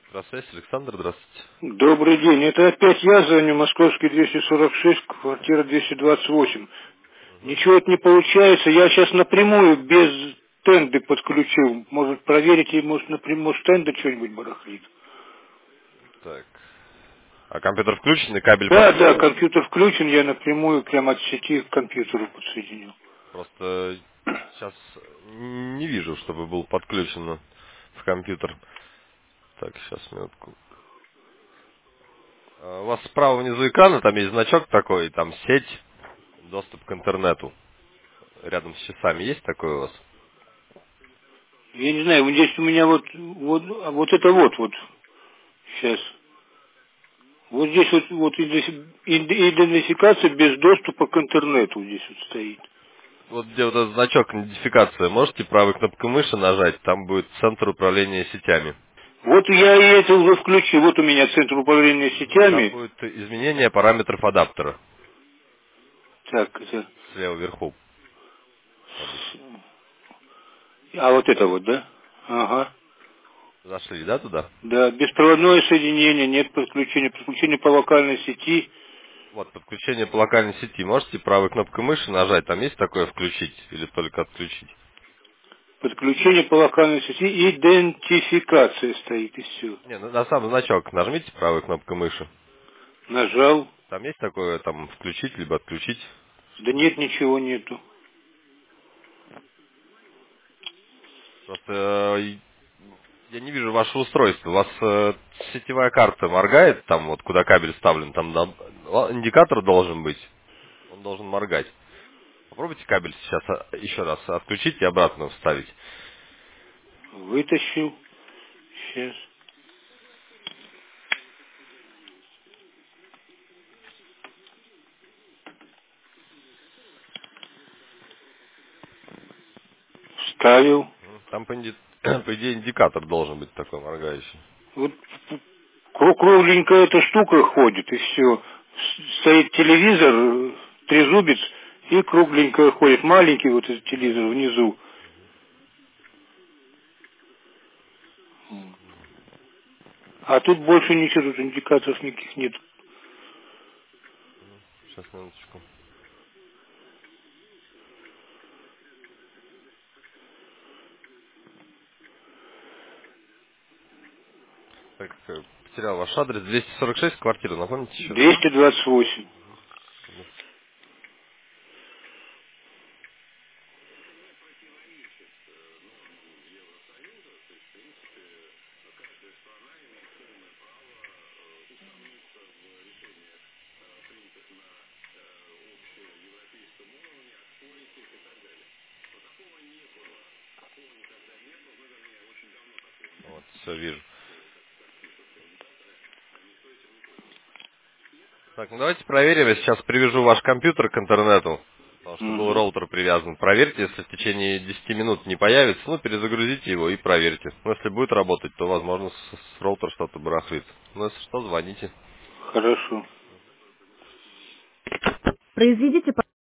Здравствуйте, Александр, здравствуйте. Добрый день. Это опять я звоню, Московский 246, квартира 228. Ничего это не получается. Я сейчас напрямую без тенды подключил. Может, проверите, может, напрямую, может, тенда что-нибудь барахлит. Так. А компьютер включен и кабель Да, да, подключен? компьютер включен, я напрямую прямо от сети к компьютеру подсоединил. Просто сейчас не вижу, чтобы был подключен в компьютер. Так, сейчас, минутку. У вас справа внизу экрана там есть значок такой, там сеть, доступ к интернету. Рядом с часами есть такой у вас? Я не знаю, вот здесь у меня вот это вот, сейчас. Вот здесь вот идентификация без доступа к интернету здесь вот стоит. Вот где вот этот значок идентификация, можете правой кнопкой мыши нажать, там будет центр управления сетями. Вот я и это уже включил. Вот у меня центр управления Там сетями. будет изменение параметров адаптера Так, это... слева вверху обычно. А вот это вот, да? Ага. Зашли, да, туда? Да, беспроводное соединение, нет подключения. Подключение по локальной сети. Вот, подключение по локальной сети. Можете правой кнопкой мыши нажать, там есть такое включить или только отключить? Подключение по локальной сети. Идентификация стоит, и все. Не, на сам значок нажмите правой кнопкой мыши. Нажал. Там есть такое, там, включить, либо отключить. Да нет, ничего нету. Просто я не вижу ваше устройство. У вас сетевая карта моргает, там вот куда кабель вставлен, там индикатор должен быть. Он должен моргать. Попробуйте кабель сейчас еще раз отключить и обратно вставить. Вытащил. Сейчас. Вставил. Там, по идее, индикатор должен быть такой моргающий. Вот кругленькая эта штука ходит, и все. Стоит телевизор, трезубец, и кругленькая ходит. Маленький вот этот телевизор внизу. А тут больше ничего, тут индикаторов никаких нет. Сейчас, минуточку. Так, потерял ваш адрес. 246, квартира, напомните еще раз. 228. Секунду. Вот, все, вижу. Так, ну давайте проверим. Я сейчас привяжу ваш компьютер к интернету, потому что был Мгм. роутер привязан. Проверьте, если в течение 10 минут не появится, ну, перезагрузите его и проверьте. Ну, если будет работать, то, возможно, с роутера что-то барахлит. Ну, если что, звоните. Хорошо. Произведите